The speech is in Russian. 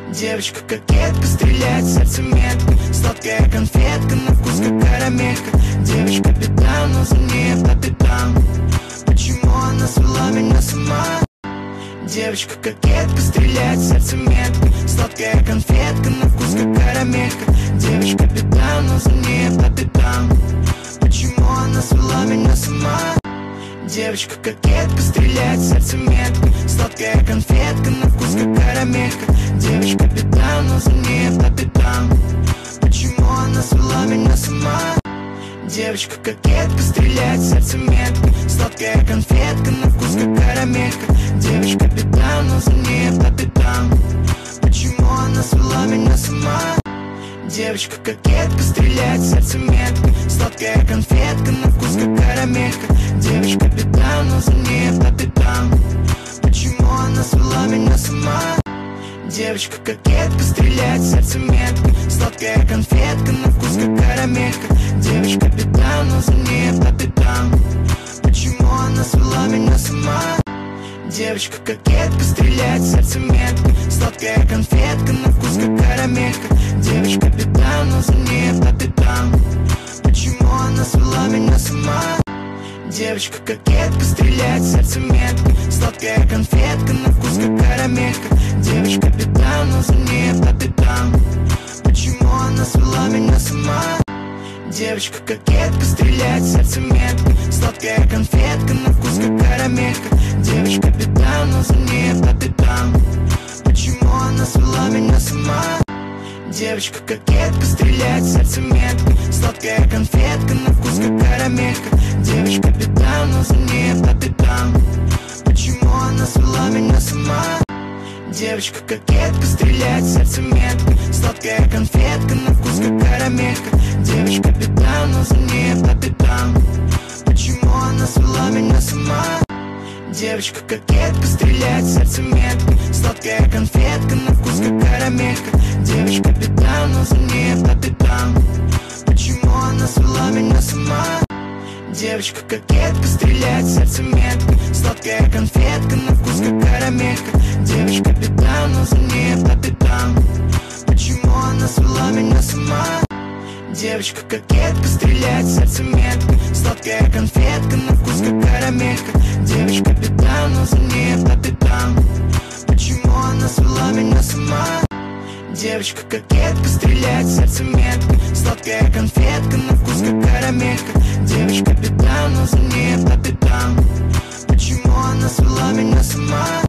Девочка кокетка, стреляет в сердце метко. Сладкая конфетка, на вкус как карамелька. Девочка беда, но за ней по пятам. Почему она свела меня с ума? Девочка кокетка, стреляет в сердце метко. Сладкая конфетка, на вкус как карамелька. Девочка беда, но за ней по пятам. Почему она свела меня с ума? Девочка кокетка, стреляет в сердце метко. Сладкая конфетка, на вкус как карамелька. Девочка беда, но за ней по пятам. Почему она свела меня с ума? Девочка кокетка, стреляет в сердце метко. Сладкая конфетка, на вкус как карамелька. Девочка беда, но за ней по пятам. Почему она свела меня с ума? Девочка кокетка, стреляет в сердце метко. Сладкая конфетка, на вкус как карамелька. Девочка беда, но за ней по пятам. Почему она свела меня с ума? Девочка кокетка, стреляет в сердце метко. Сладкая конфетка, на вкус как карамелька. Девочка беда, но за ней по пятам. Почему она свела меня с ума? Девочка кокетка, стреляет в сердце метко. Сладкая конфетка, на вкус как карамелька. Девочка беда, но за ней по пятам. Почему она свела меня с ума? Девочка кокетка, стреляет в сердце метко. Сладкая конфетка, на вкус как карамелька. Девочка беда, но за ней по пятам. Почему она свела меня с ума? Девочка кокетка, стреляет в сердце метко. Сладкая конфетка, на вкус как карамелька. Девочка беда, но за ней по пятам. Почему она свела меня с ума? Девочка кокетка, стреляет в сердце метко. Сладкая конфетка, на вкус как карамелька. Девочка беда, но за ней по пятам. Почему она свела меня с ума? Девочка кокетка, стреляет в сердце метко. Сладкая конфетка, на вкус как карамелька. Девочка беда, но за ней по пятам. Почему она свела меня с ума? Девочка кокетка, стреляет в сердце метко. Сладкая конфетка, на вкус как карамелька. Девочка беда, но за ней по пятам. Почему она свела меня с ума? Девочка кокетка, стреляет в сердце метко. Сладкая конфетка, на вкус как карамелька. Девочка беда, но за ней по пятам. Почему она свела меня с ума? Девочка кокетка, стреляет в сердце метко. Сладкая конфетка, на вкус как карамелька. Девочка беда, но за ней по пятам. Почему она свела меня с ума? Девочка кокетка, стреляет в сердце метко. Сладкая конфетка, на вкус как карамелька. Девочка беда, но за ней по пятам. Почему она свела меня с ума?